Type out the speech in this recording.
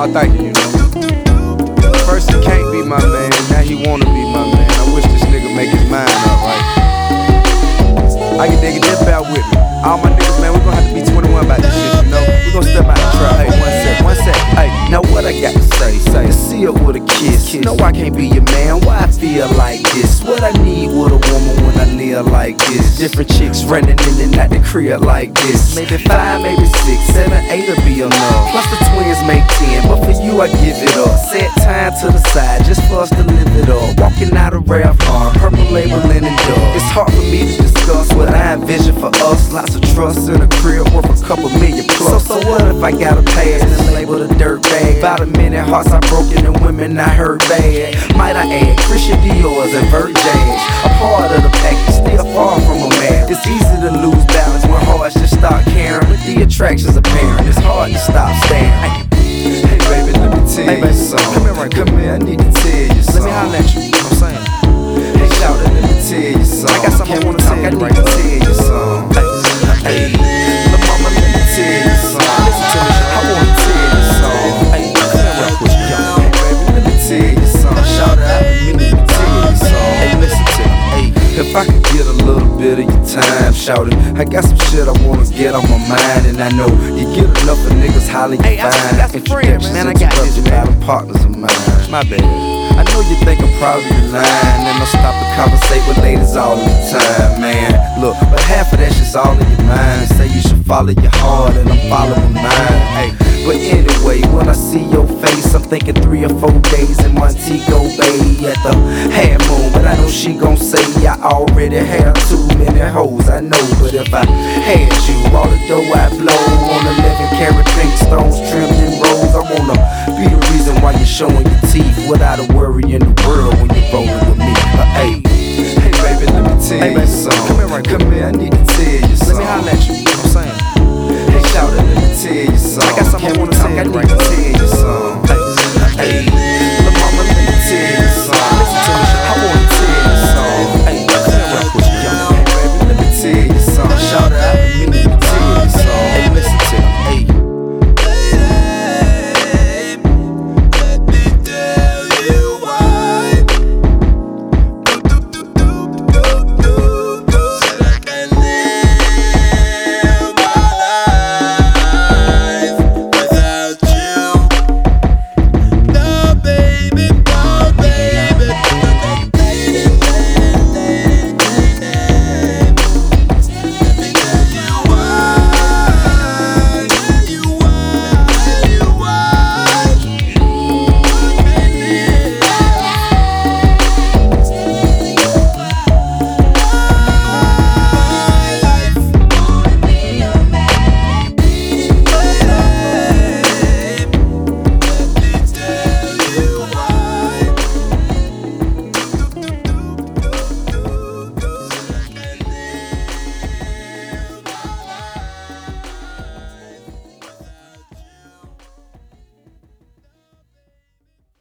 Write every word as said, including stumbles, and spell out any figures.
Nah, thank you, you know. First he can't be my man, now he wanna be my man. I wish this nigga make his mind up, right? I can dig it, just bear with me. All my niggas, man, we gon' have to be twenty-one about this shit, you know. We gon' step out the trap. Hey, one sec, one sec. Hey, now what I got to say? Say, to see it with a kiss. kiss. No, I can't be your man. Why I feel like this? What I need with a woman when I live like this? Different chicks running in and out the crib like this. Maybe five, maybe six, seven, eight'll be enough. Plus the twins make ten, but for you I give it up. Set time to the side, just for us to live it up. Walking out of Ralph Lauren, purple labeling and dub. It's hard for me to discuss what I envision for us. Lots of trust in a crib worth a couple million plus. So, so what if I got a pass and label a dirt bag? About a minute hearts I broken and women I hurt bad. Might I add Christian Dior's and Virgins? A part of the package, still far from a man. It's easy to lose balance when hearts just start caring, but the attraction's apparent. It's hard to stop staring. Hey baby, let me tell hey, you something. Come here, right, come here, I need to tell you something. Let me holler at you, you know what I'm saying? Hey, shout it, let me tell you something. I got something I wanna tell you, I need to tell you something. Hey, hey, mama, let me tell you something. Listen to me, I wanna tell you something. Hey, come here, right quick, yo. Hey baby, let me tell you something. Shout it out to me, let me tell you something. Hey, listen to me, hey. If I could get a little bit of your time, shout it. I got some shit I wanna get on my mind, and I know you get enough of niggas hollering you hey, fine. I got some friends, man. I got this, man. Partners of mine. My bad. I know you think I'm probably lying, and I'll stop to conversate with ladies all the time, man. Look, but half of that shit's all in your mind. Say you should follow your heart, and I'm following mine. Hey, but anyway, when I see your face, I'm thinking three or four days in Montego Bay at the half moon. But I know she gon' say I already have too many hoes. I know, but if I had you, all the dough I blow on eleven karat pink stones trimmed in rolls, I wanna be the reason why you're showing your teeth without a worry in the world when you're rolling with me. Uh, hey.